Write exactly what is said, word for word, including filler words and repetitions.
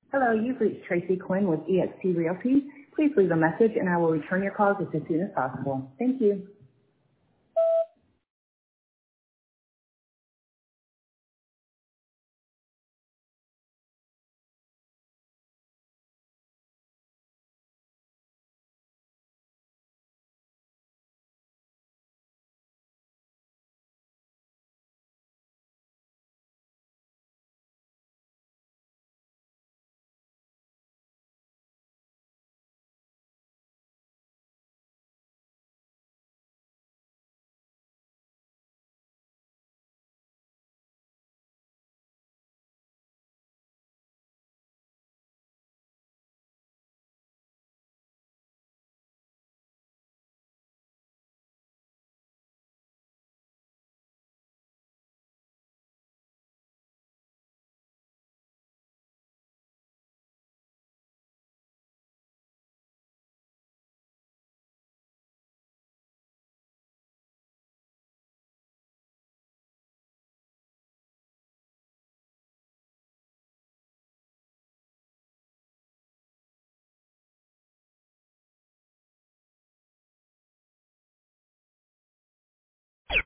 Hello, you've reached Tracy Quinn with eXp Realty. Please leave a message and I will return your call just as soon as possible. Thank you.